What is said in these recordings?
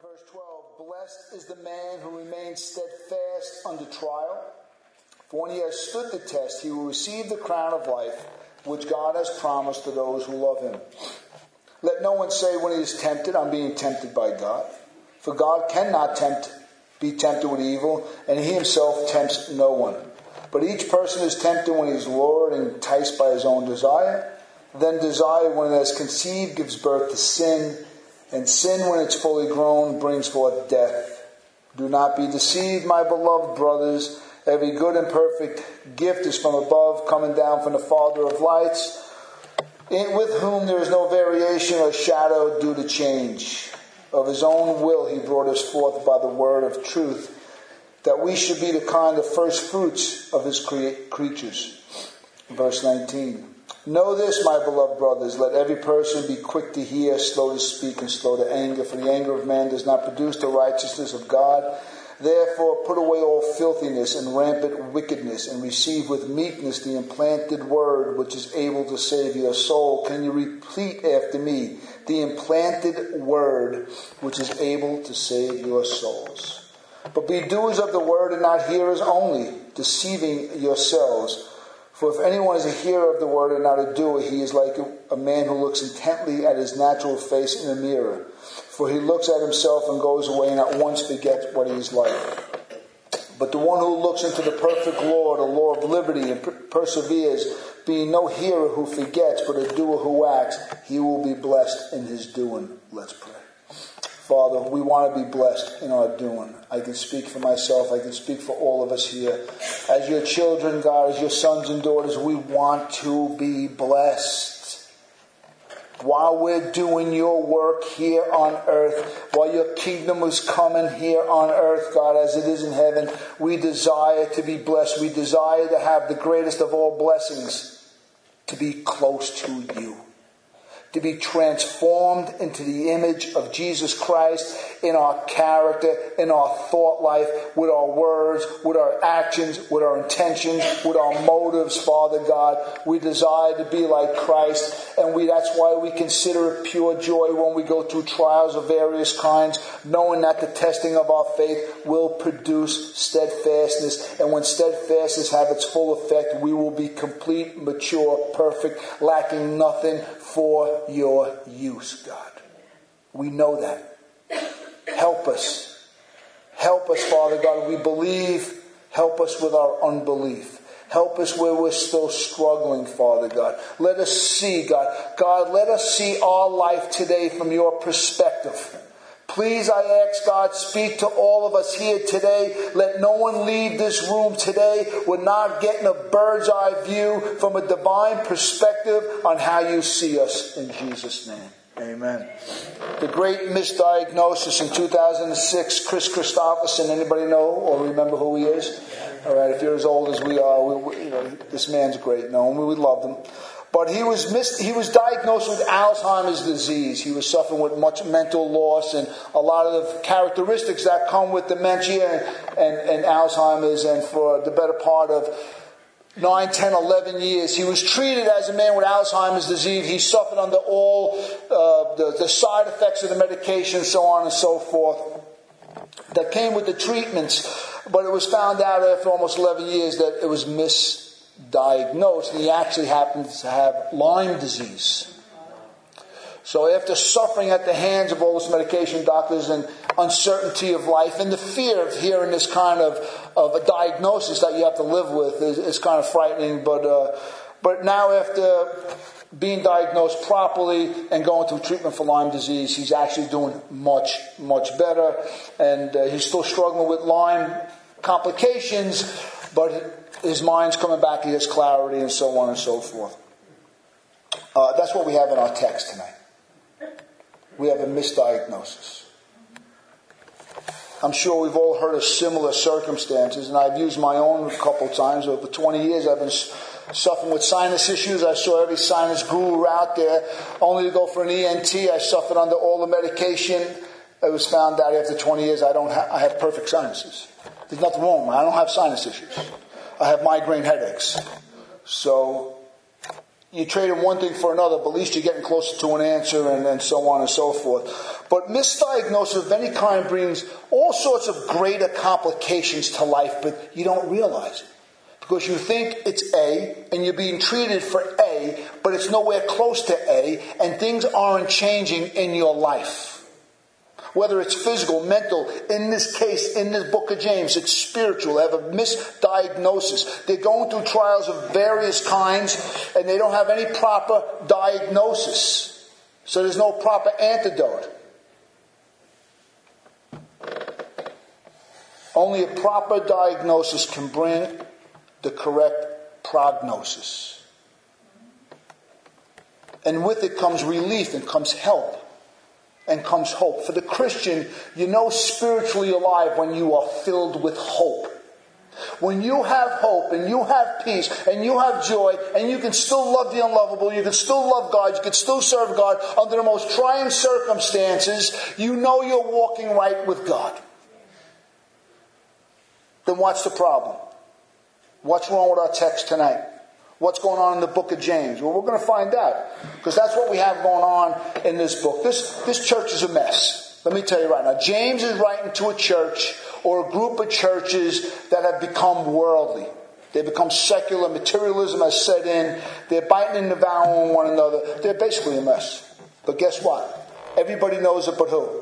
verse 12, blessed is the man who remains steadfast under trial, for when he has stood the test, he will receive the crown of life, which God has promised to those who love him. Let no one say when he is tempted, I'm being tempted by God. For God cannot be tempted with evil, and he himself tempts no one. But each person is tempted when he is lured and enticed by his own desire. Then desire, when it has conceived, gives birth to sin. And sin, when it's fully grown, brings forth death. Do not be deceived, my beloved brothers. Every good and perfect gift is from above, coming down from the Father of lights, with whom there is no variation or shadow due to change. Of his own will he brought us forth by the word of truth, that we should be the kind of first fruits of his creatures. Verse 19. Know this, my beloved brothers, let every person be quick to hear, slow to speak, and slow to anger, for the anger of man does not produce the righteousness of God. Therefore put away all filthiness and rampant wickedness, and receive with meekness the implanted word, which is able to save your soul. Can you repeat after me? The implanted word, which is able to save your souls. But be doers of the word and not hearers only, deceiving yourselves. For if anyone is a hearer of the word and not a doer, he is like a man who looks intently at his natural face in a mirror. For he looks at himself and goes away and at once forgets what he is like. But the one who looks into the perfect law, the law of liberty, and perseveres, being no hearer who forgets, but a doer who acts, he will be blessed in his doing. Let's pray. Father, we want to be blessed in our doing. I can speak for myself. I can speak for all of us here. As your children, God, as your sons and daughters, we want to be blessed. While we're doing your work here on earth, while your kingdom is coming here on earth, God, as it is in heaven, we desire to be blessed. We desire to have the greatest of all blessings, to be close to you. To be transformed into the image of Jesus Christ in our character, in our thought life, with our words, with our actions, with our intentions, with our motives, Father God. We desire to be like Christ, and that's why we consider it pure joy when we go through trials of various kinds, knowing that the testing of our faith will produce steadfastness. And when steadfastness have its full effect, we will be complete, mature, perfect, lacking nothing for your use, God. We know that. Help us. Help us, Father God. We believe. Help us with our unbelief. Help us where we're still struggling, Father God. Let us see, God. God, let us see our life today from your perspective. Please, I ask, God, speak to all of us here today. Let no one leave this room today with not getting a bird's eye view from a divine perspective on how you see us. In Jesus' name, amen. The great misdiagnosis in 2006, Chris Christopherson. Anybody know or remember who he is? All right, if you're as old as we are, this man's great. No, we love him. But he was diagnosed with Alzheimer's disease. He was suffering with much mental loss and a lot of the characteristics that come with dementia and Alzheimer's. And for the better part of 9, 10, 11 years, he was treated as a man with Alzheimer's disease. He suffered under all the side effects of the medication, so on and so forth, that came with the treatments. But it was found out after almost 11 years that it was misdiagnosed, and he actually happens to have Lyme disease. So after suffering at the hands of all this medication, doctors, and uncertainty of life, and the fear of hearing this kind of a diagnosis that you have to live with is kind of frightening. But now after being diagnosed properly and going through treatment for Lyme disease, he's actually doing much, much better. And he's still struggling with Lyme complications, but his mind's coming back, he has clarity, and so on and so forth. That's what we have in our text tonight. We have a misdiagnosis. I'm sure we've all heard of similar circumstances, and I've used my own a couple of times. Over 20 years, I've been suffering with sinus issues. I saw every sinus guru out there, only to go for an ENT. I suffered under all the medication. It was found out after 20 years I have perfect sinuses. There's nothing wrong with me. I don't have sinus issues. I have migraine headaches. So you traded one thing for another, but at least you're getting closer to an answer and so on and so forth. But misdiagnosis of any kind brings all sorts of greater complications to life, but you don't realize it. Because you think it's A, and you're being treated for A, but it's nowhere close to A, and things aren't changing in your life. Whether it's physical, mental, in this case, in this book of James, it's spiritual. They have a misdiagnosis. They're going through trials of various kinds, and they don't have any proper diagnosis. So there's no proper antidote. Only a proper diagnosis can bring the correct prognosis. And with it comes relief and comes help. And comes hope. For the Christian, you know spiritually alive when you are filled with hope. When you have hope and you have peace and you have joy and you can still love the unlovable, you can still love God, you can still serve God under the most trying circumstances, you know you're walking right with God. Then what's the problem? What's wrong with our text tonight? What's going on in the book of James? Well, we're going to find out. Because that's what we have going on in this book. This church is a mess. Let me tell you right now. James is writing to a church or a group of churches that have become worldly. They become secular. Materialism has set in. They're biting and devouring one another. They're basically a mess. But guess what? Everybody knows it but who?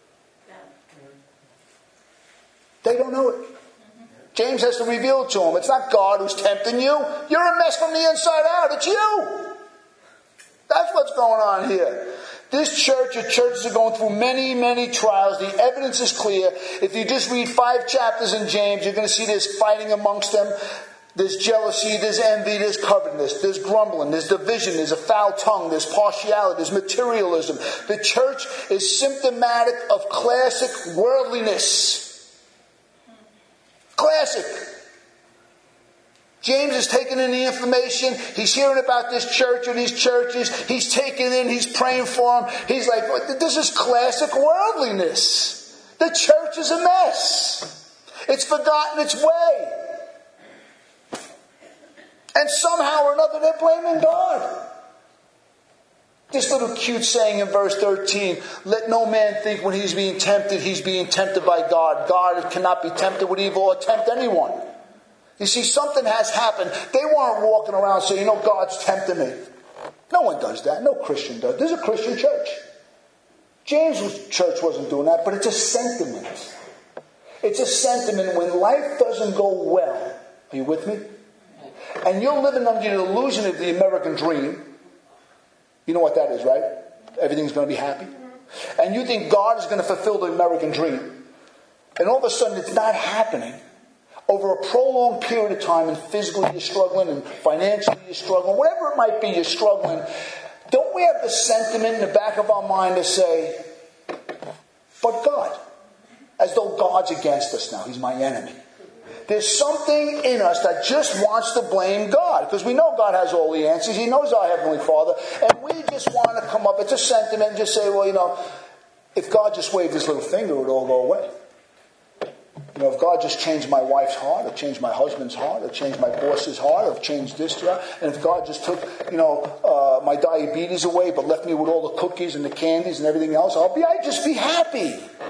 They don't know it. James has to reveal it to them. It's not God who's tempting you. You're a mess from the inside out. It's you. That's what's going on here. This church or churches are going through many, many trials. The evidence is clear. If you just read 5 chapters in James, you're going to see there's fighting amongst them. There's jealousy, there's envy, there's covetousness, there's grumbling, there's division, there's a foul tongue, there's partiality, there's materialism. The church is symptomatic of classic worldliness. Classic. James is taking in the information. He's hearing about this church or these churches. He's taking in, he's praying for them. He's like, this is classic worldliness. The church is a mess. It's forgotten its way. And somehow or another they're blaming God. This little cute saying in verse 13, let no man think when he's being tempted by God. God cannot be tempted with evil or tempt anyone. You see, something has happened. They weren't walking around saying, God's tempting me. No one does that. No Christian does. There's a Christian church. James' church wasn't doing that, but it's a sentiment. It's a sentiment when life doesn't go well. Are you with me? And you're living under the illusion of the American dream. You know what that is, right? Everything's going to be happy. And you think God is going to fulfill the American dream. And all of a sudden it's not happening. Over a prolonged period of time, and physically you're struggling, and financially you're struggling, whatever it might be, you're struggling. Don't we have the sentiment in the back of our mind to say, but God? As though God's against us now. He's my enemy. There's something in us that just wants to blame God. Because we know God has all the answers. He knows our Heavenly Father. And we just want to come up. It's a sentiment and just say, if God just waved his little finger, it would all go away. If God just changed my wife's heart, or changed my husband's heart, or changed my boss's heart, or changed this job, and if God just took, my diabetes away, but left me with all the cookies and the candies and everything else, I'd just be happy.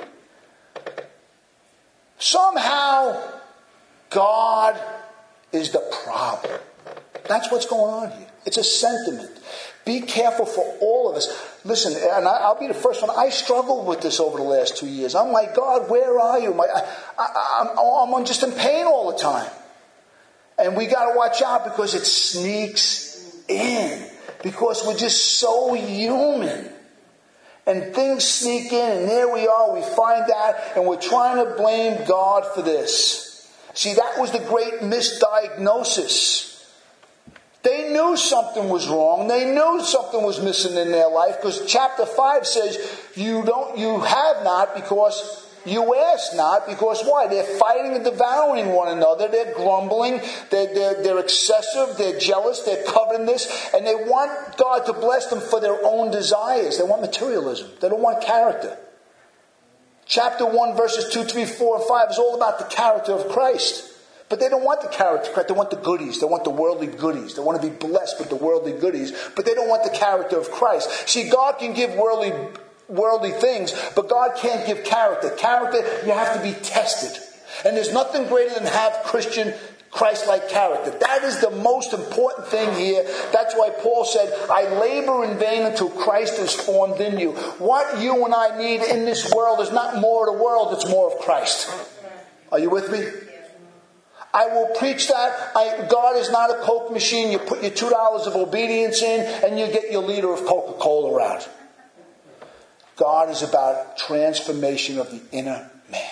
Somehow, God is the problem. That's what's going on here. It's a sentiment. Be careful for all of us. Listen, and I'll be the first one. I struggled with this over the last 2 years. I'm like, God, where are you? I'm just in pain all the time. And we got to watch out because it sneaks in. Because we're just so human. And things sneak in, and there we are. We find out, and we're trying to blame God for this. See, that was the great misdiagnosis. They knew something was wrong. They knew something was missing in their life. Because chapter 5 says, you have not because you ask not. Because why? They're fighting and devouring one another. They're grumbling. They're excessive. They're jealous. They're coveting this. And they want God to bless them for their own desires. They want materialism. They don't want character. Chapter 1, verses 2, 3, 4, and 5 is all about the character of Christ. But they don't want the character. They want the goodies. They want the worldly goodies. They want to be blessed with the worldly goodies. But they don't want the character of Christ. See, God can give worldly things, but God can't give character. Character, you have to be tested. And there's nothing greater than have Christian Christ-like character. That is the most important thing here. That's why Paul said, I labor in vain until Christ is formed in you. What you and I need in this world is not more of the world, it's more of Christ. Are you with me? I will preach that. God is not a Coke machine. You put your $2 of obedience in and you get your liter of Coca-Cola out. God is about transformation of the inner man.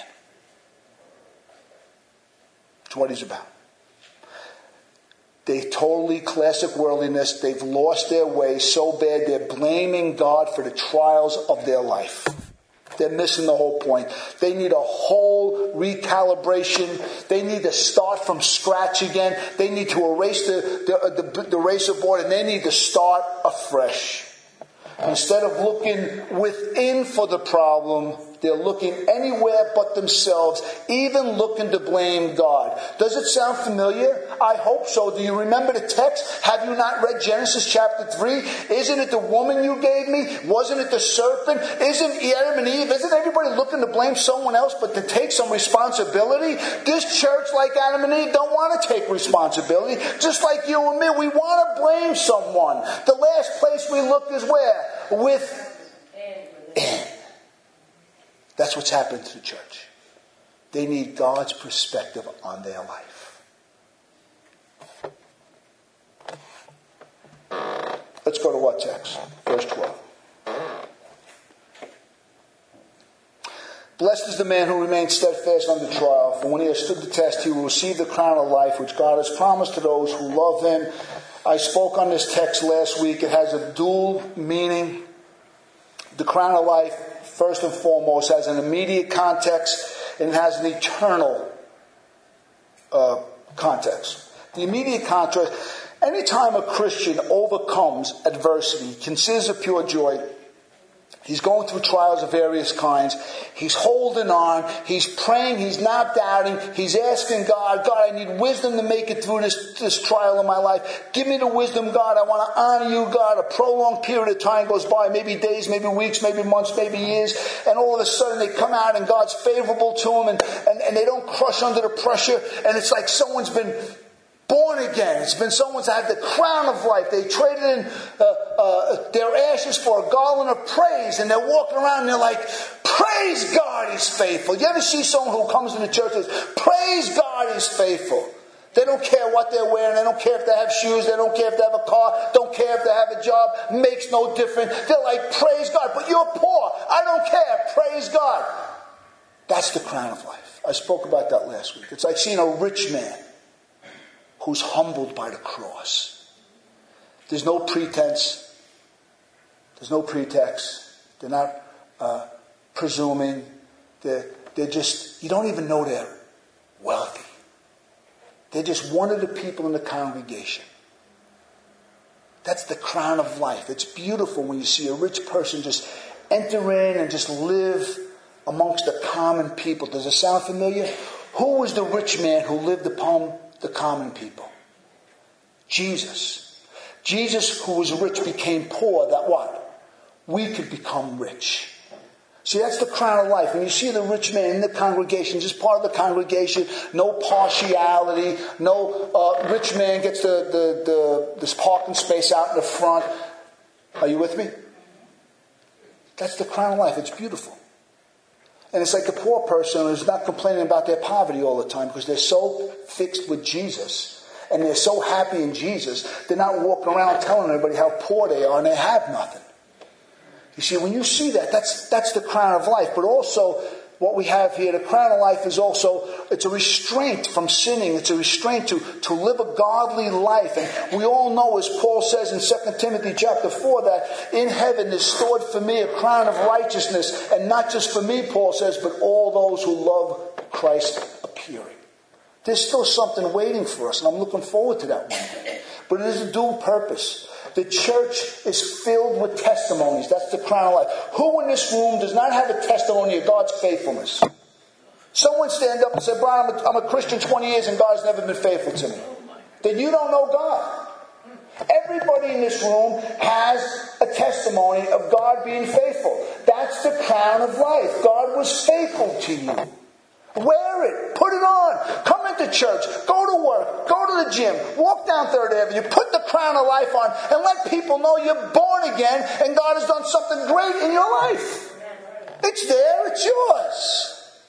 That's what he's about. They totally classic worldliness. They've lost their way so bad they're blaming God for the trials of their life. They're missing the whole point. They need a whole recalibration. They need to start from scratch again. They need to erase the eraser board, and they need to start afresh. Instead of looking within for the problem, they're looking anywhere but themselves, even looking to blame God. Does it sound familiar? I hope so. Do you remember the text? Have you not read Genesis chapter 3? Isn't it the woman you gave me? Wasn't it the serpent? Isn't Adam and Eve? Isn't everybody looking to blame someone else but to take some responsibility? This church, like Adam and Eve, don't want to take responsibility. Just like you and me, we want to blame someone. The last place we look is where? Within. That's what's happened to the church. They need God's perspective on their life. Let's go to what text? Verse 12. Blessed is the man who remains steadfast under trial, for when he has stood the test, he will receive the crown of life which God has promised to those who love him. I spoke on this text last week. It has a dual meaning. The crown of life, first and foremost, has an immediate context and it has an eternal context. The immediate context, anytime a Christian overcomes adversity, considers it pure joy, he's going through trials of various kinds. He's holding on. He's praying. He's not doubting. He's asking God, I need wisdom to make it through this trial in my life. Give me the wisdom, God. I want to honor you, God. A prolonged period of time goes by, maybe days, maybe weeks, maybe months, maybe years. And all of a sudden they come out and God's favorable to them and they don't crush under the pressure. And it's like someone's been born again. It's been someone's had the crown of life. They traded in their ashes for a garland of praise, and they're walking around and they're like, praise God, he's faithful. You ever see someone who comes into church and says, praise God, he's faithful? They don't care what they're wearing. They don't care if they have shoes. They don't care if they have a car. Don't care if they have a job. Makes no difference. They're like, praise God. But you're poor. I don't care. Praise God. That's the crown of life. I spoke about that last week. It's like seeing a rich man who's humbled by the cross. There's no pretense. There's no pretext. They're not presuming. They're just, you don't even know they're wealthy. They're just one of the people in the congregation. That's the crown of life. It's beautiful when you see a rich person just enter in and just live amongst the common people. Does it sound familiar? Who was the rich man who lived upon the common people? Jesus. Jesus, who was rich, became poor, that what? We could become rich. See, that's the crown of life. When you see the rich man in the congregation, just part of the congregation, no partiality, no rich man gets this parking space out in the front. Are you with me? That's the crown of life. It's beautiful. And it's like a poor person who's not complaining about their poverty all the time because they're so fixed with Jesus and they're so happy in Jesus, they're not walking around telling everybody how poor they are and they have nothing. You see, when you see that, that's the crown of life. But also, what we have here, the crown of life is also, it's a restraint from sinning. It's a restraint to live a godly life. And we all know, as Paul says in 2 Timothy chapter 4, that in heaven is stored for me a crown of righteousness. And not just for me, Paul says, but all those who love Christ appearing. There's still something waiting for us, and I'm looking forward to that one day. But it is a dual purpose. The church is filled with testimonies. That's the crown of life. Who in this room does not have a testimony of God's faithfulness? Someone stand up and say, Brian, I'm a Christian 20 years and God's never been faithful to me. Then you don't know God. Everybody in this room has a testimony of God being faithful. That's the crown of life. God was faithful to you. Wear it. Put it on. Come into church. Go to work. Go to the gym. Walk down 3rd Avenue. Put the crown of life on and let people know you're born again and God has done something great in your life. It's there. It's yours.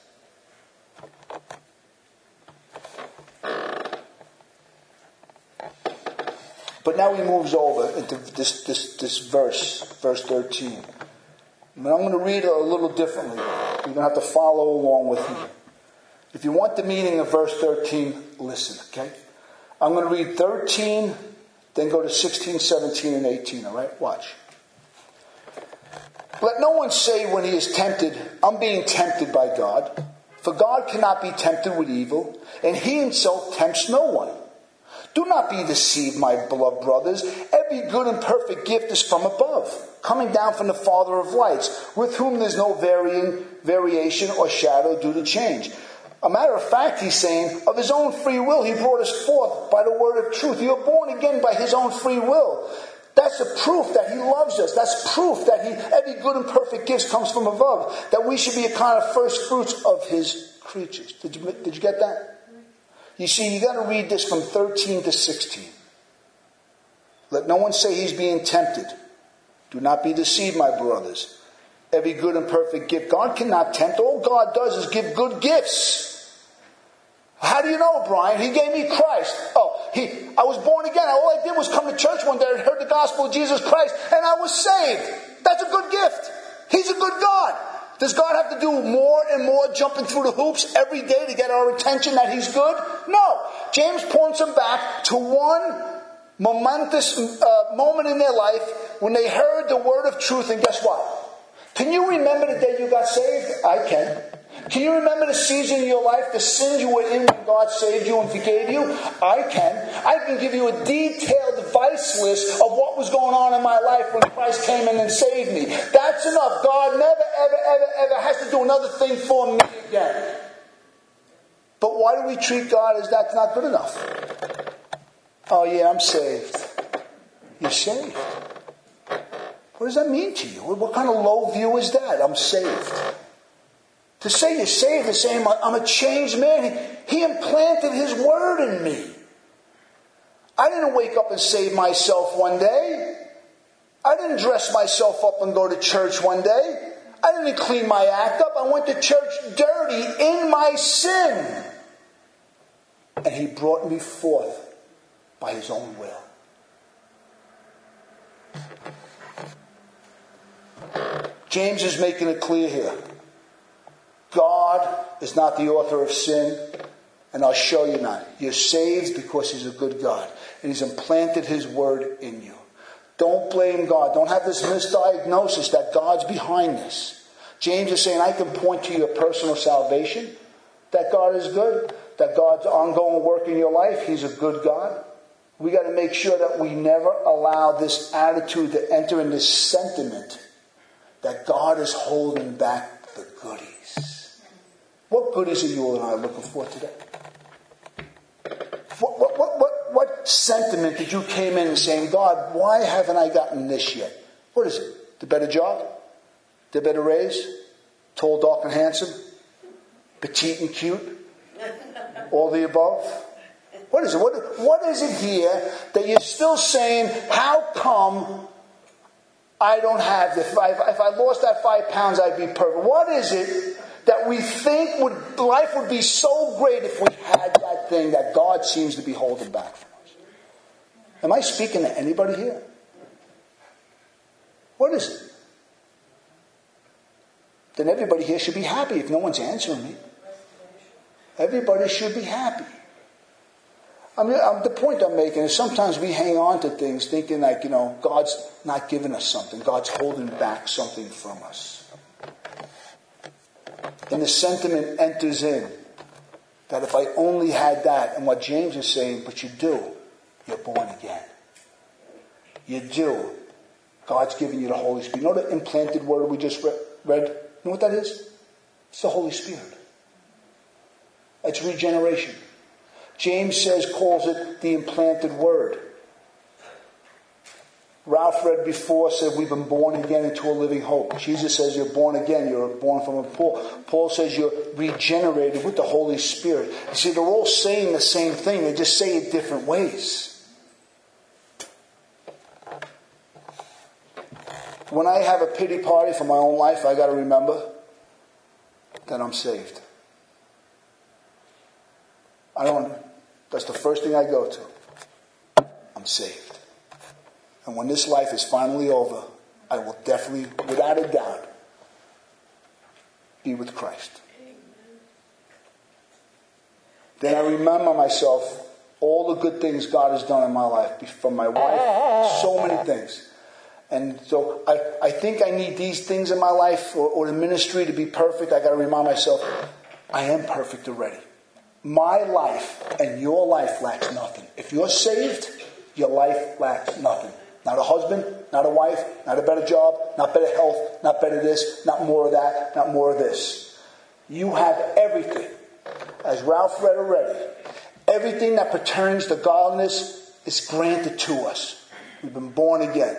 But now he moves over into this verse 13. And I'm going to read it a little differently. You're going to have to follow along with me. If you want the meaning of verse 13, listen, okay? I'm going to read 13, then go to 16, 17, and 18, all right? Watch. Let no one say when he is tempted, I'm being tempted by God. For God cannot be tempted with evil, and he himself tempts no one. Do not be deceived, my beloved brothers. Every good and perfect gift is from above, coming down from the Father of lights, with whom there's no variation or shadow due to change. A matter of fact, he's saying, of his own free will, he brought us forth by the word of truth. You are born again by his own free will. That's a proof that he loves us. That's proof that every good and perfect gift comes from above. That we should be a kind of first fruits of his creatures. Did you get that? You see, you got to read this from 13 to 16. Let no one say he's being tempted. Do not be deceived, my brothers. Every good and perfect gift. God cannot tempt. All God does is give good gifts. How do you know, Brian? He gave me Christ. I was born again. All I did was come to church one day and heard the gospel of Jesus Christ, and I was saved. That's a good gift. He's a good God. Does God have to do more and more jumping through the hoops every day to get our attention that he's good? No. James points them back to one momentous moment in their life when they heard the word of truth, and guess what? Can you remember the day you got saved? I can. Can you remember the season in your life, the sins you were in when God saved you and forgave you? I can. I can give you a detailed vice list of what was going on in my life when Christ came in and saved me. That's enough. God never, ever, ever, ever has to do another thing for me again. But why do we treat God as that's not good enough? Oh yeah, I'm saved. You're saved. What does that mean to you? What kind of low view is that? I'm saved. To say you're saved is saying I'm a changed man. He implanted his word in me. I didn't wake up and save myself one day. I didn't dress myself up and go to church one day. I didn't clean my act up. I went to church dirty in my sin. And he brought me forth by his own will. James is making it clear here. God is not the author of sin, and I'll show you not. You're saved because he's a good God, and he's implanted his word in you. Don't blame God. Don't have this misdiagnosis that God's behind this. James is saying, I can point to your personal salvation, that God is good, that God's ongoing work in your life, he's a good God. We got to make sure that we never allow this attitude to enter in this sentiment that God is holding back the goodies. What goodies are you and I looking for today? What sentiment did you came in saying, God, why haven't I gotten this yet? What is it? The better job? The better raise? Tall, dark, and handsome? Petite and cute? All the above? What is it? What is it here that you're still saying, how come I don't have this? If I lost that 5 pounds, I'd be perfect. What is it that we think life would be so great if we had that thing that God seems to be holding back from us? Am I speaking to anybody here? What is it? Then everybody here should be happy if no one's answering me. Everybody should be happy. The point I'm making is sometimes we hang on to things thinking like, God's not giving us something. God's holding back something from us. And the sentiment enters in that if I only had that, and what James is saying, but you do, you're born again. You do. God's giving you the Holy Spirit. You know the implanted word we just read? You know what that is? It's the Holy Spirit. It's regeneration. James calls it the implanted word. Ralph read before, said we've been born again into a living hope. Jesus says you're born again. You're born from a Paul. Paul says you're regenerated with the Holy Spirit. You see, they're all saying the same thing. They just say it different ways. When I have a pity party for my own life, I got to remember that I'm saved. That's the first thing I go to. I'm saved. And when this life is finally over, I will definitely, without a doubt, be with Christ. Then I remember myself, all the good things God has done in my life, from my wife, so many things. And so I think I need these things in my life or the ministry to be perfect. I got to remind myself, I am perfect already. My life and your life lacks nothing. If you're saved, your life lacks nothing. Not a husband, not a wife, not a better job, not better health, not better this, not more of that, not more of this. You have everything. As Ralph read already, everything that pertains to godliness is granted to us. We've been born again.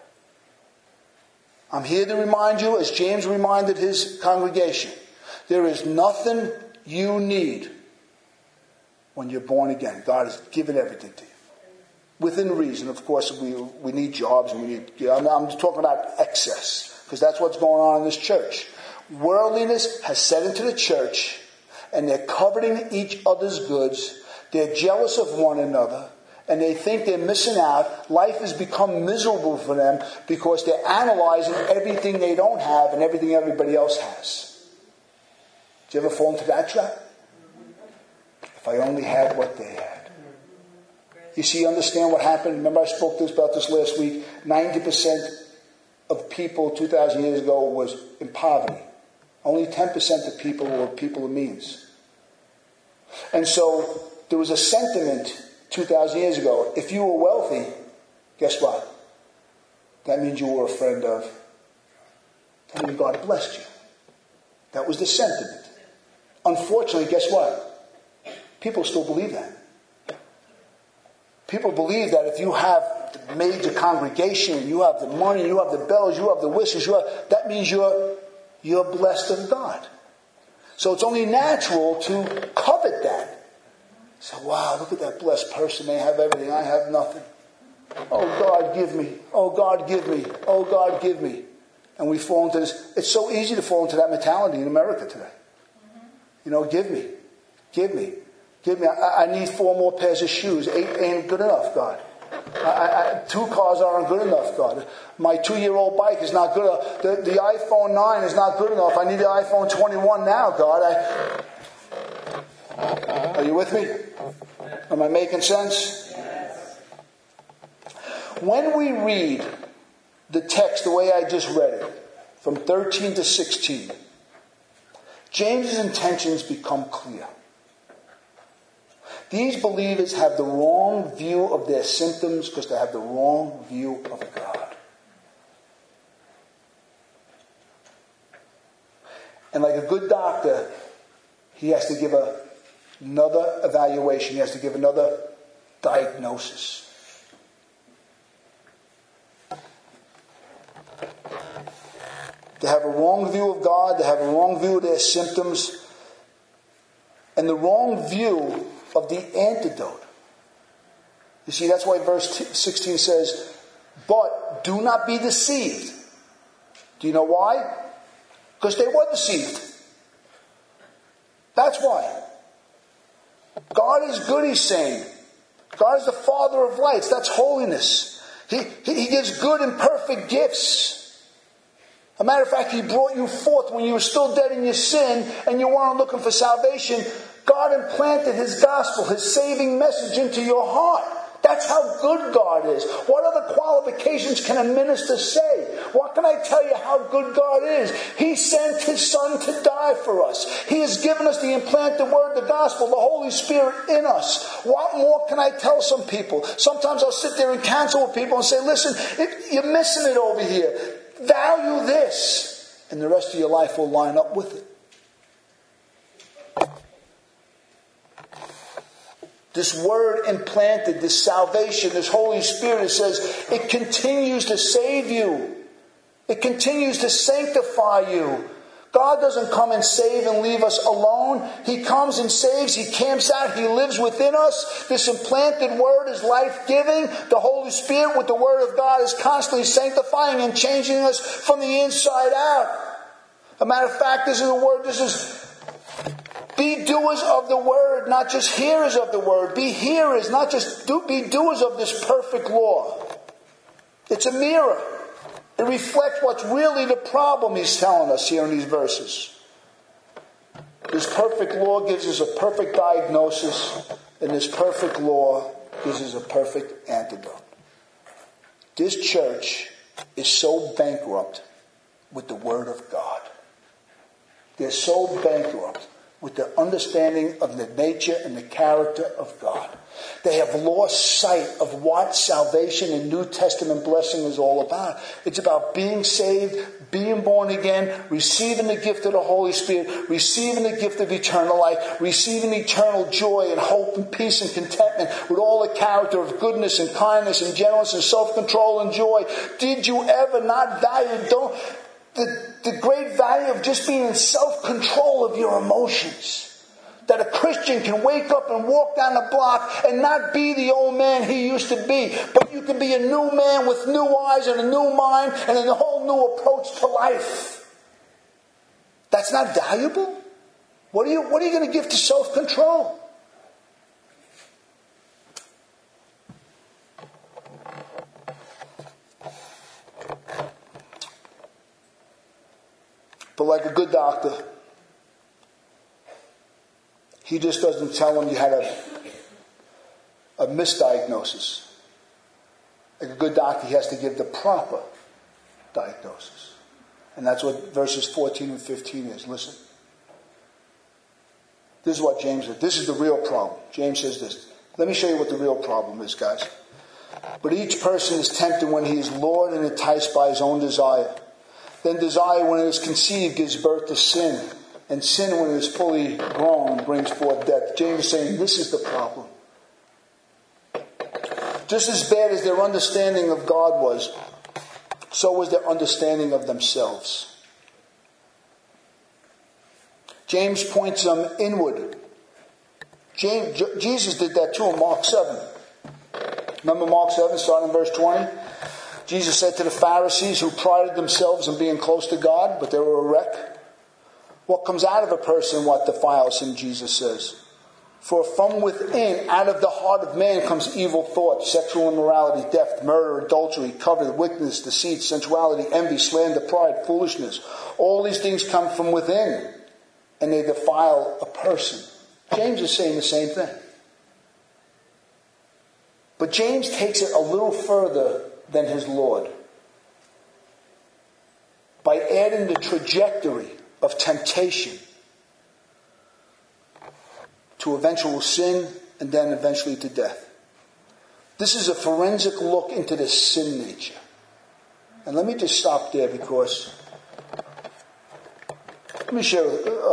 I'm here to remind you, as James reminded his congregation, there is nothing you need when you're born again. God has given everything to you. Within reason, of course, we need jobs. And I'm just talking about excess, because that's what's going on in this church. Worldliness has set into the church, and they're coveting each other's goods. They're jealous of one another, and they think they're missing out. Life has become miserable for them because they're analyzing everything they don't have and everything everybody else has. Did you ever fall into that trap? If I only had what they had. You see, understand what happened? Remember I spoke about this last week. 90% of people 2,000 years ago was in poverty. Only 10% of people were people of means. And so there was a sentiment 2,000 years ago. If you were wealthy, guess what? That means you were a friend of. That means God blessed you. That was the sentiment. Unfortunately, guess what? People still believe that. People believe that if you have the major congregation, you have the money, you have the bells, you have the whistles, that means you're blessed of God. So it's only natural to covet that. So, wow, look at that blessed person. They have everything. I have nothing. Oh, God, give me. Oh, God, give me. Oh, God, give me. And we fall into this. It's so easy to fall into that mentality in America today. Give me. Give me. Give me. I need 4 more pairs of shoes. 8 ain't good enough, God. 2 cars aren't good enough, God. My 2-year-old bike is not good enough. The iPhone 9 is not good enough. I need the iPhone 21 now, God. Are you with me? Am I making sense? Yes. When we read the text the way I just read it, from 13 to 16, James's intentions become clear. These believers have the wrong view of their symptoms because they have the wrong view of God. And like a good doctor, he has to give another evaluation. He has to give another diagnosis. They have a wrong view of God. They have a wrong view of their symptoms. And the wrong view of the antidote. You see, that's why verse 16 says, but do not be deceived. Do you know why? Because they were deceived. That's why. God is good, he's saying. God is the Father of lights. That's holiness. He gives good and perfect gifts. As a matter of fact, he brought you forth when you were still dead in your sin and you weren't looking for salvation. God implanted his gospel, his saving message into your heart. That's how good God is. What other qualifications can a minister say? What can I tell you how good God is? He sent his Son to die for us. He has given us the implanted word, the gospel, the Holy Spirit in us. What more can I tell some people? Sometimes I'll sit there and counsel with people and say, listen, you're missing it over here. Value this. And the rest of your life will line up with it. This word implanted, this salvation, this Holy Spirit, it says it continues to save you. It continues to sanctify you. God doesn't come and save and leave us alone. He comes and saves. He camps out. He lives within us. This implanted word is life-giving. The Holy Spirit with the word of God is constantly sanctifying and changing us from the inside out. As a matter of fact, this is a word, be doers of the word, not just hearers of the word. Be hearers, not just be doers of this perfect law. It's a mirror. It reflects what's really the problem he's telling us here in these verses. This perfect law gives us a perfect diagnosis, and this perfect law gives us a perfect antidote. This church is so bankrupt with the Word of God. They're so bankrupt with the understanding of the nature and the character of God. They have lost sight of what salvation and New Testament blessing is all about. It's about being saved, being born again, receiving the gift of the Holy Spirit, receiving the gift of eternal life, receiving eternal joy and hope and peace and contentment with all the character of goodness and kindness and gentleness and self-control and joy. Did you ever not value the great value of just being in self-control of your emotions? That a Christian can wake up and walk down the block and not be the old man he used to be, but you can be a new man with new eyes and a new mind and a whole new approach to life. That's not valuable? What are you going to give to self-control? But like a good doctor, he just doesn't tell him you had a misdiagnosis. Like a good doctor, he has to give the proper diagnosis. And that's what verses 14 and 15 is. Listen. This is what James said. This is the real problem. James says this. Let me show you what the real problem is, guys. But each person is tempted when he is lured and enticed by his own desire. Then desire, when it is conceived, gives birth to sin. And sin, when it is fully grown, brings forth death. James is saying this is the problem. Just as bad as their understanding of God was, so was their understanding of themselves. James points them inward. Jesus did that too in Mark 7. Remember Mark 7, starting in verse 20? Jesus said to the Pharisees who prided themselves in being close to God, but they were a wreck. What comes out of a person, what defiles him, Jesus says. For from within, out of the heart of man, comes evil thoughts, sexual immorality, theft, murder, adultery, covet, wickedness, deceit, sensuality, envy, slander, pride, foolishness. All these things come from within, and they defile a person. James is saying the same thing. But James takes it a little further than his Lord by adding the trajectory of temptation to eventual sin and then eventually to death. This is a forensic look into the sin nature. And let me just stop there because let me share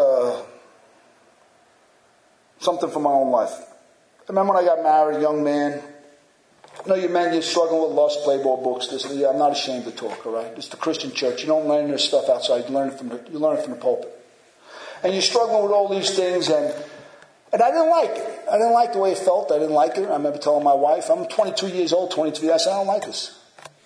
something from my own life. I remember when I got married, young man. I know you men, you're struggling with lust, Playboy books, this and that. I'm not ashamed to talk, all right? It's the Christian church. You don't learn this stuff outside. You learn it from the pulpit. And you're struggling with all these things, and I didn't like it. I didn't like the way it felt. I didn't like it. I remember telling my wife, I'm 22 years old, 23. I said, I don't like this.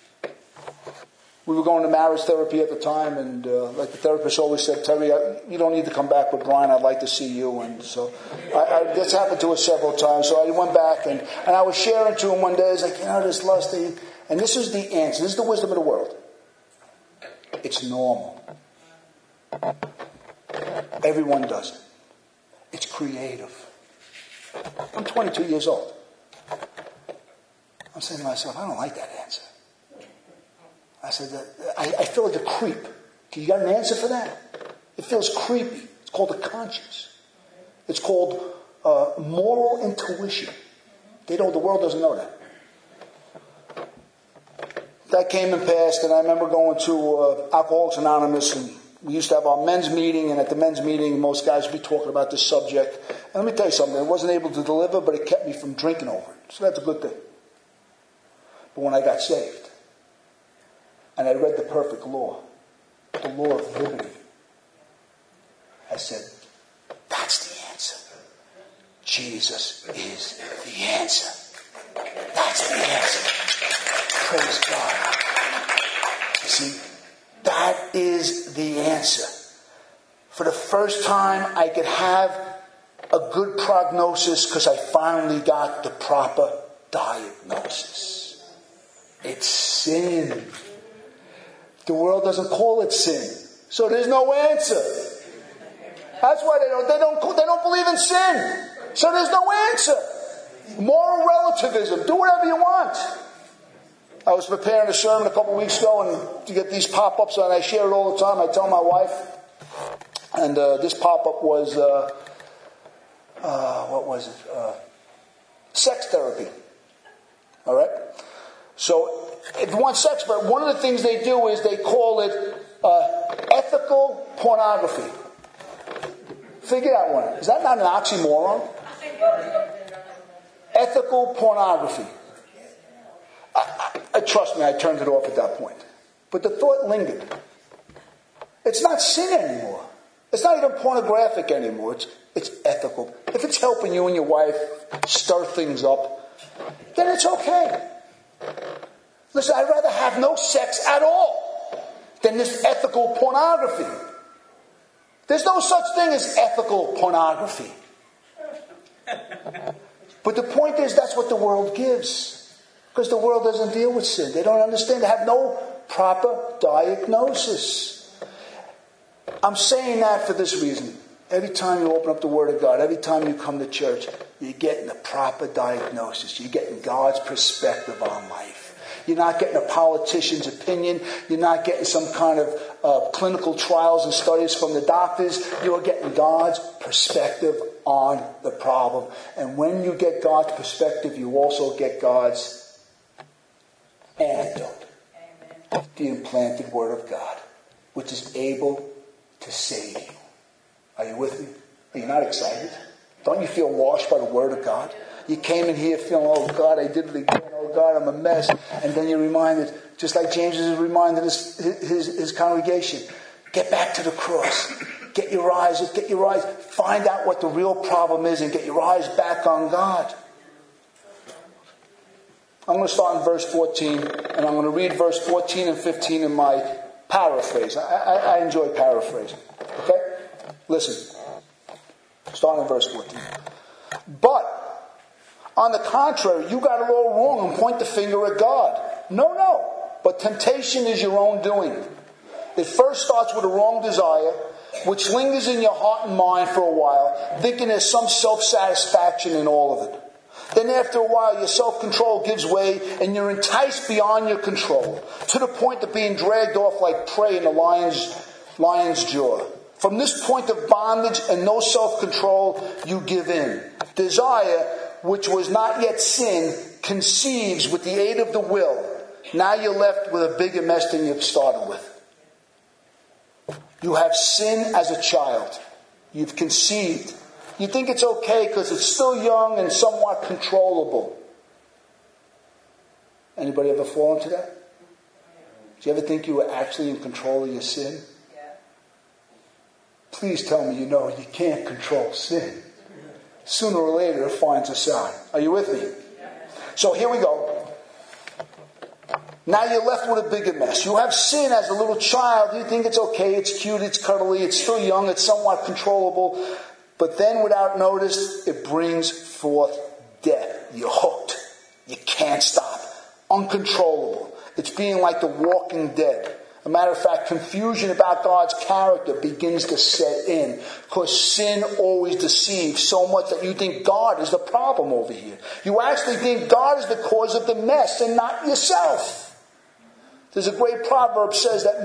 We were going to marriage therapy at the time, and like the therapist always said, Terry, you don't need to come back with Brian. I'd like to see you. And so this happened to us several times. So I went back, and I was sharing to him one day. I was like, this lust thing. And this is the answer. This is the wisdom of the world. It's normal. Everyone does it. It's creative. I'm 22 years old. I'm saying to myself, I don't like that answer. I said, I feel like a creep. You got an answer for that? It feels creepy. It's called a conscience. It's called moral intuition. The world doesn't know that. That came and passed, and I remember going to Alcoholics Anonymous, and we used to have our men's meeting, and at the men's meeting, most guys would be talking about this subject. And let me tell you something, I wasn't able to deliver, but it kept me from drinking over it. So that's a good thing. But when I got saved, and I read the perfect law, the law of liberty, I said, that's the answer. Jesus is the answer. That's the answer. Praise God. You see, that is the answer. For the first time, I could have a good prognosis because I finally got the proper diagnosis. It's sin. The world doesn't call it sin, so there's no answer. That's why they don't believe in sin. So there's no answer. Moral relativism. Do whatever you want. I was preparing a sermon a couple of weeks ago, and to get these pop-ups, and I share it all the time. I tell my wife, and this pop-up was, what was it? Sex therapy. All right? So, if you want sex therapy, one of the things they do is they call it ethical pornography. Figure that one. Is that not an oxymoron? Ethical pornography. Trust me, I turned it off at that point. But the thought lingered. It's not sin anymore. It's not even pornographic anymore. It's ethical. If it's helping you and your wife stir things up, then it's okay. Listen, I'd rather have no sex at all than this ethical pornography. There's no such thing as ethical pornography. But the point is, that's what the world gives. Because the world doesn't deal with sin. They don't understand. They have no proper diagnosis. I'm saying that for this reason. Every time you open up the Word of God, every time you come to church, you're getting the proper diagnosis. You're getting God's perspective on life. You're not getting a politician's opinion. You're not getting some kind of clinical trials and studies from the doctors. You're getting God's perspective on the problem. And when you get God's perspective, you also get God's antidote. Amen. The implanted Word of God, which is able to save you. Are you with me? Are you not excited? Don't you feel washed by the Word of God? You came in here feeling, oh God, I did it again. Oh God, I'm a mess. And then you're reminded, just like James is reminded his congregation, get back to the cross. Get your eyes. Find out what the real problem is and get your eyes back on God. I'm going to start in verse 14, and I'm going to read verse 14 and 15 in my paraphrase. I enjoy paraphrasing. Okay? Listen. Starting in verse 14. But, on the contrary, you got it all wrong and point the finger at God. No. But temptation is your own doing. It first starts with a wrong desire, which lingers in your heart and mind for a while, thinking there's some self-satisfaction in all of it. Then after a while, your self-control gives way and you're enticed beyond your control, to the point of being dragged off like prey in the lion's jaw. From this point of bondage and no self-control, you give in. Desire, which was not yet sin, conceives with the aid of the will. Now you're left with a bigger mess than you started with. You have sin as a child. You've conceived. You think it's okay because it's still young and somewhat controllable. Anybody ever fall into that? Do you ever think you were actually in control of your sin? Yeah. Please tell me you know you can't control sin. Sooner or later it finds us out. Are you with me? Yeah. So here we go. Now you're left with a bigger mess. You have sin as a little child. You think it's okay, it's cute, it's cuddly, it's still young, it's somewhat controllable. But then without notice, it brings forth death. You're hooked. You can't stop. Uncontrollable. It's being like the walking dead. A matter of fact, confusion about God's character begins to set in. Because sin always deceives so much that you think God is the problem over here. You actually think God is the cause of the mess and not yourself. There's a great proverb says that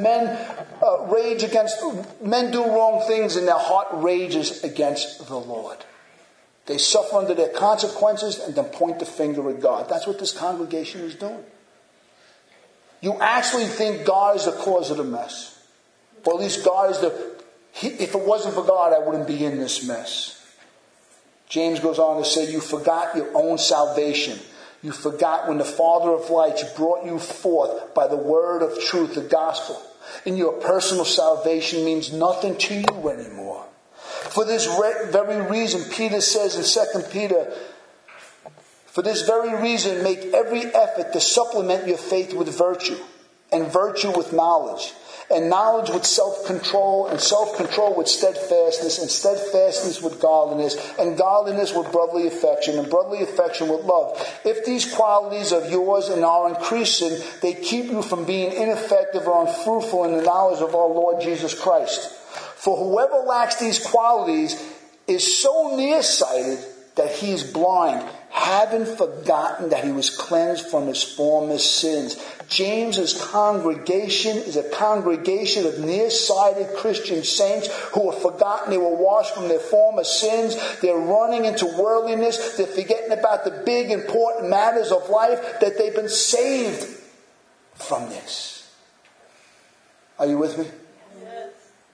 men do wrong things and their heart rages against the Lord. They suffer under their consequences and then point the finger at God. That's what this congregation is doing. You actually think God is the cause of the mess. Well, at least God is if it wasn't for God, I wouldn't be in this mess. James goes on to say, you forgot your own salvation. You forgot when the Father of lights brought you forth by the word of truth, the gospel. And your personal salvation means nothing to you anymore. For this very reason, Peter says in 2 Peter, for this very reason, make every effort to supplement your faith with virtue, and virtue with knowledge, and knowledge with self-control, and self-control with steadfastness, and steadfastness with godliness, and godliness with brotherly affection, and brotherly affection with love. If these qualities of yours and are increasing, they keep you from being ineffective or unfruitful in the knowledge of our Lord Jesus Christ. For whoever lacks these qualities is so nearsighted that he is blind, having forgotten that he was cleansed from his former sins. James's congregation is a congregation of nearsighted Christian saints who have forgotten they were washed from their former sins. They're running into worldliness. They're forgetting about the big important matters of life, that they've been saved from this. Are you with me? Yes.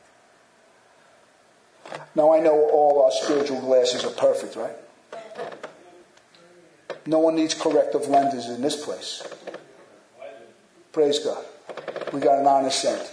Now I know all our spiritual glasses are perfect, right? No one needs corrective lenses in this place. Praise God. We got an honest cent.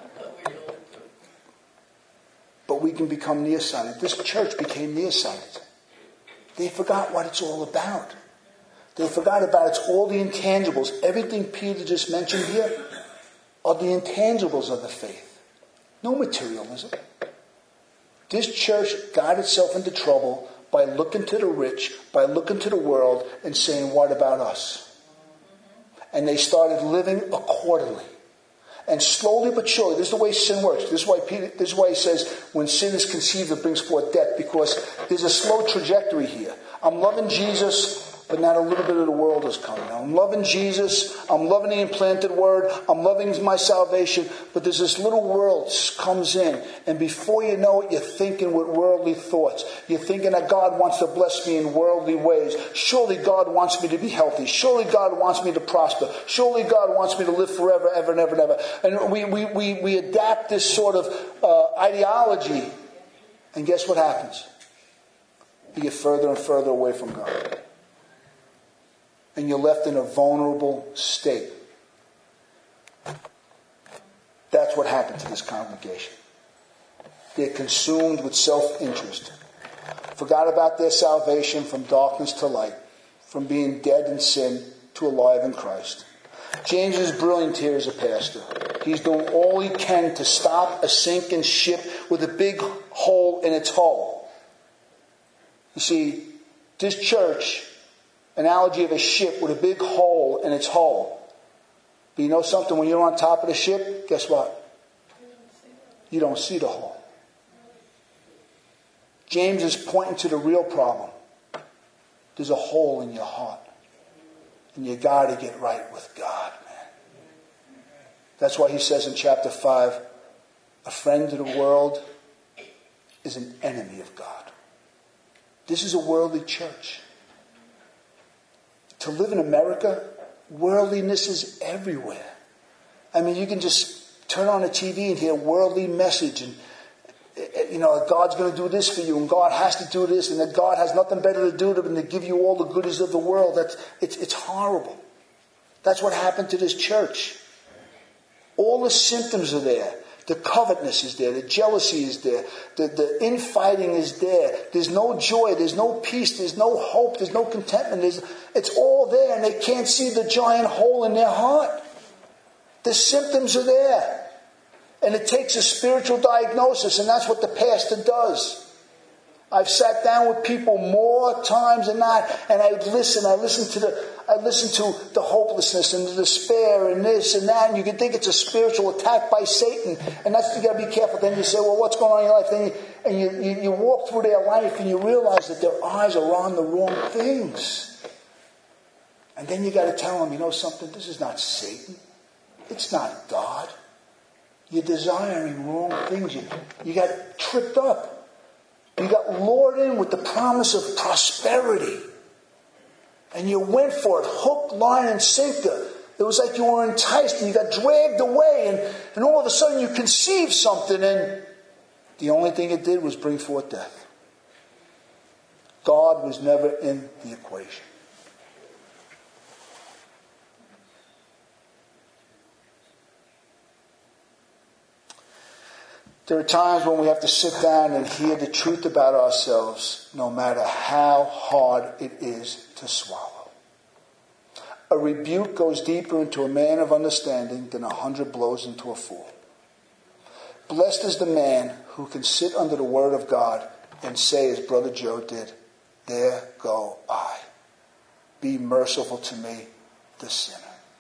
But we can become nearsighted. This church became nearsighted. They forgot what it's all about. They forgot about it's all the intangibles. Everything Peter just mentioned here are the intangibles of the faith. No materialism. This church got itself into trouble by looking to the rich, by looking to the world and saying, what about us? And they started living accordingly. And slowly but surely, this is the way sin works. This is why he says, when sin is conceived, it brings forth death, because there's a slow trajectory here. I'm loving Jesus, but not a little bit of the world is coming. I'm loving Jesus. I'm loving the implanted word. I'm loving my salvation. But there's this little world comes in. And before you know it, you're thinking with worldly thoughts. You're thinking that God wants to bless me in worldly ways. Surely God wants me to be healthy. Surely God wants me to prosper. Surely God wants me to live forever, ever and ever and ever. And we adapt this sort of ideology. And guess what happens? You get further and further away from God. And you're left in a vulnerable state. That's what happened to this congregation. They're consumed with self-interest. Forgot about their salvation from darkness to light. From being dead in sin to alive in Christ. James is brilliant here as a pastor. He's doing all he can to stop a sinking ship with a big hole in its hull. You see, this church, analogy of a ship with a big hole in its hull. But you know something? When you're on top of the ship, guess what? You don't see the hole. James is pointing to the real problem. There's a hole in your heart. And you got to get right with God, man. That's why he says in chapter 5, a friend of the world is an enemy of God. This is a worldly church. To live in America, worldliness is everywhere. I mean, you can just turn on the TV and hear a worldly message, and God's going to do this for you, and God has to do this, and that God has nothing better to do than to give you all the goodies of the world. It's horrible. That's what happened to this church. All the symptoms are there. The covetousness is there. The jealousy is there. The infighting is there. There's no joy. There's no peace. There's no hope. There's no contentment. It's all there, and they can't see the giant hole in their heart. The symptoms are there. And it takes a spiritual diagnosis, and that's what the pastor does. I've sat down with people more times than not, and I listen to the hopelessness and the despair and this and that, and you can think it's a spiritual attack by Satan, and that's, you got to be careful. Then you say, well, what's going on in your life? And you walk through their life and you realize that their eyes are on the wrong things. And then you got to tell them, you know something? This is not Satan. It's not God. You're desiring wrong things. You got tripped up. You got lured in with the promise of prosperity. And you went for it, hook, line, and sinker. It was like you were enticed and you got dragged away, and all of a sudden you conceived something, and the only thing it did was bring forth death. God was never in the equation. There are times when we have to sit down and hear the truth about ourselves, no matter how hard it is to swallow. A rebuke goes deeper into a man of understanding than 100 blows into a fool. Blessed is the man who can sit under the word of God and say, as Brother Joe did, there go I. Be merciful to me, the sinner.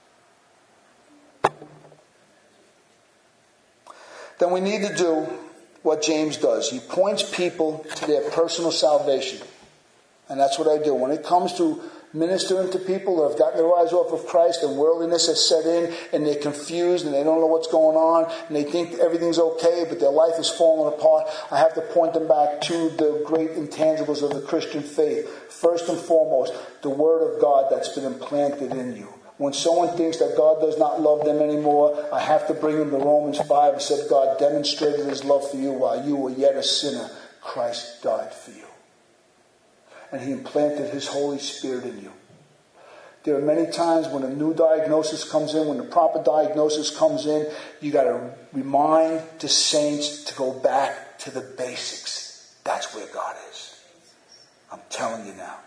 Then we need to do what James does. He points people to their personal salvation. And that's what I do. When it comes to ministering to people who have gotten their eyes off of Christ and worldliness has set in and they're confused and they don't know what's going on and they think everything's okay but their life is falling apart, I have to point them back to the great intangibles of the Christian faith. First and foremost, the Word of God that's been implanted in you. When someone thinks that God does not love them anymore, I have to bring them to Romans 5 and said, God demonstrated His love for you while you were yet a sinner. Christ died for you. And He implanted His Holy Spirit in you. There are many times when a new diagnosis comes in, when the proper diagnosis comes in, you got to remind the saints to go back to the basics. That's where God is. I'm telling you now.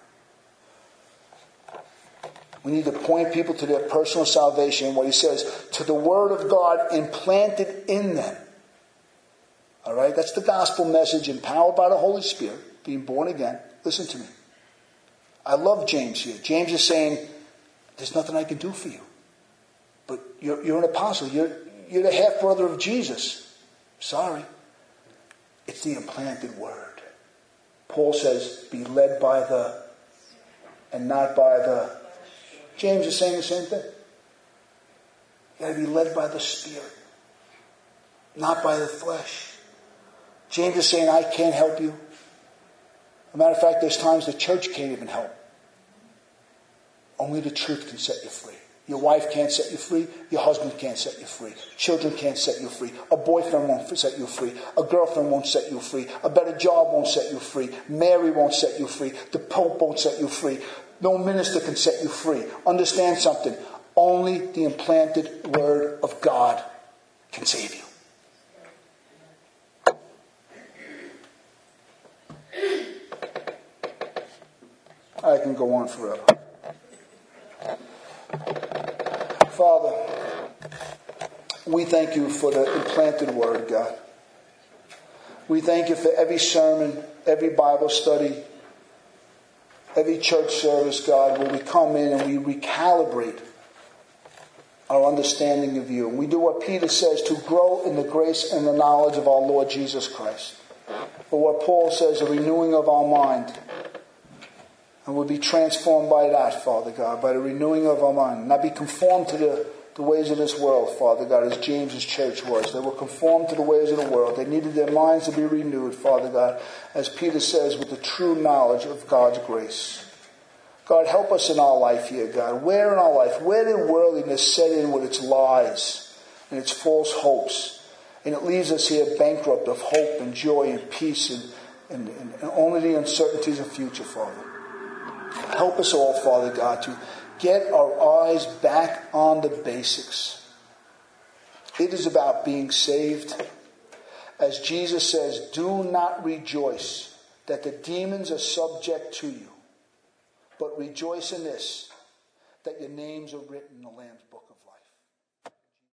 We need to point people to their personal salvation. What he says, to the Word of God implanted in them. All right? That's the gospel message, empowered by the Holy Spirit, being born again. Listen to me. I love James here. James is saying, there's nothing I can do for you. But you're an apostle. You're the half-brother of Jesus. Sorry. It's the implanted Word. Paul says, be led by the, and not by the. James is saying the same thing. You got to be led by the Spirit, not by the flesh. James is saying, I can't help you. As a matter of fact, there's times the church can't even help. Only the truth can set you free. Your wife can't set you free. Your husband can't set you free. Children can't set you free. A boyfriend won't set you free. A girlfriend won't set you free. A better job won't set you free. Mary won't set you free. The Pope won't set you free. No minister can set you free. Understand something. Only the implanted Word of God can save you. I can go on forever. Father, we thank you for the implanted Word, God. We thank you for every sermon, every Bible study, every church service, God, where we come in and we recalibrate our understanding of you. And we do what Peter says, to grow in the grace and the knowledge of our Lord Jesus Christ. Or what Paul says, a renewing of our mind. And we'll be transformed by that, Father God, by the renewing of our mind. Not be conformed to the ways of this world, Father God, as James's church was. They were conformed to the ways of the world. They needed their minds to be renewed, Father God, as Peter says, with the true knowledge of God's grace. God, help us in our life here, God. Where in our life, where did worldliness set in with its lies and its false hopes? And it leaves us here bankrupt of hope and joy and peace and only the uncertainties of future, Father. Help us all, Father God, to get our eyes back on the basics. It is about being saved. As Jesus says, do not rejoice that the demons are subject to you, but rejoice in this, that your names are written in the Lamb's book.